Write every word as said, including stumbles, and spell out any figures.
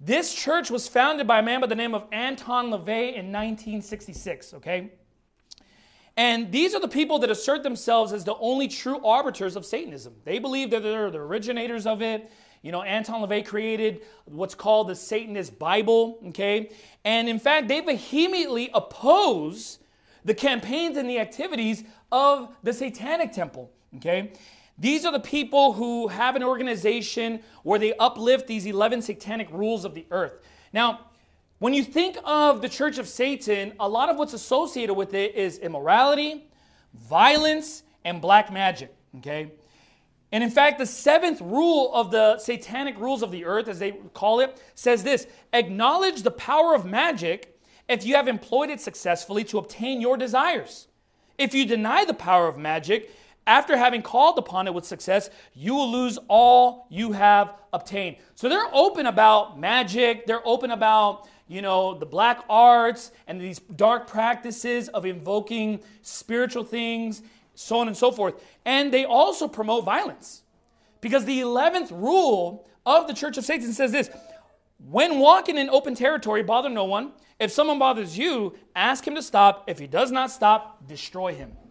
This church was founded by a man by the name of Anton LaVey in nineteen sixty-six, okay? And these are the people that assert themselves as the only true arbiters of Satanism. They believe that they're the originators of it. You know, Anton LaVey created what's called the Satanist Bible, okay? And in fact, they vehemently oppose the campaigns and the activities of the Satanic Temple, okay? These are the people who have an organization where they uplift these eleven satanic rules of the earth. Now, when you think of the Church of Satan, a lot of what's associated with it is immorality, violence, and black magic, okay? And in fact, the seventh rule of the satanic rules of the earth, as they call it, says this: acknowledge the power of magic if you have employed it successfully to obtain your desires. If you deny the power of magic, after having called upon it with success, you will lose all you have obtained. So they're open about magic. They're open about, you know, the black arts and these dark practices of invoking spiritual things, so on and so forth. And they also promote violence. Because the eleventh rule of the Church of Satan says this: when walking in open territory, bother no one. If someone bothers you, ask him to stop. If he does not stop, destroy him.